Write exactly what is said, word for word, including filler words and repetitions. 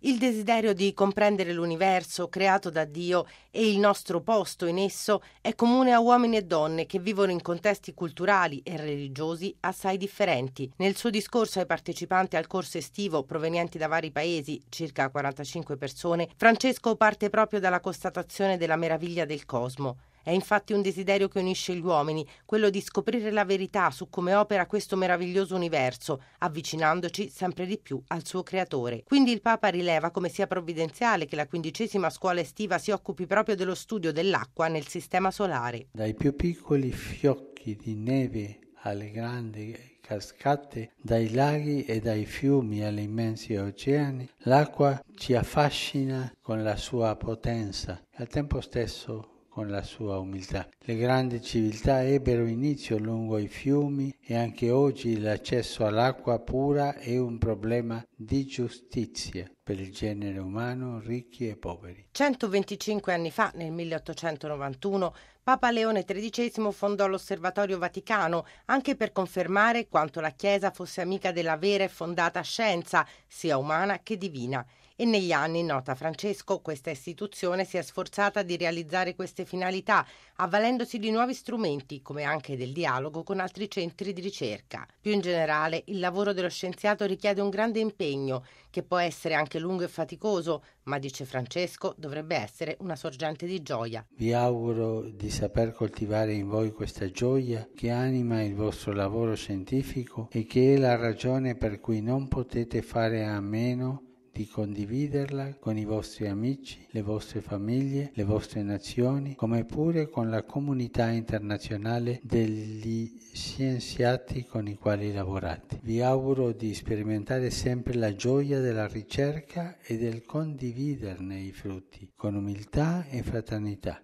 Il desiderio di comprendere l'universo creato da Dio e il nostro posto in esso è comune a uomini e donne che vivono in contesti culturali e religiosi assai differenti. Nel suo discorso ai partecipanti al corso estivo provenienti da vari paesi, circa quarantacinque persone, Francesco parte proprio dalla constatazione della meraviglia del cosmo. È infatti un desiderio che unisce gli uomini, quello di scoprire la verità su come opera questo meraviglioso universo, avvicinandoci sempre di più al suo creatore. Quindi il Papa rileva come sia provvidenziale che la quindicesima scuola estiva si occupi proprio dello studio dell'acqua nel sistema solare. Dai più piccoli fiocchi di neve alle grandi cascate, dai laghi e dai fiumi agli immensi oceani, l'acqua ci affascina con la sua potenza e al tempo stesso con la sua umiltà. Le grandi civiltà ebbero inizio lungo i fiumi e anche oggi l'accesso all'acqua pura è un problema di giustizia per il genere umano, ricchi e poveri. centoventicinque anni fa, nel milleottocentonovantuno, Papa Leone tredicesimo fondò l'Osservatorio Vaticano anche per confermare quanto la Chiesa fosse amica della vera e fondata scienza, sia umana che divina. E negli anni, nota Francesco, questa istituzione si è sforzata di realizzare queste finalità, avvalendosi di nuovi strumenti, come anche del dialogo con altri centri di ricerca. Più in generale, il lavoro dello scienziato richiede un grande impegno, che può essere anche lungo e faticoso, ma, dice Francesco, dovrebbe essere una sorgente di gioia. Vi auguro di saper coltivare in voi questa gioia che anima il vostro lavoro scientifico e che è la ragione per cui non potete fare a meno di condividerla con i vostri amici, le vostre famiglie, le vostre nazioni, come pure con la comunità internazionale degli scienziati con i quali lavorate. Vi auguro di sperimentare sempre la gioia della ricerca e del condividerne i frutti, con umiltà e fraternità,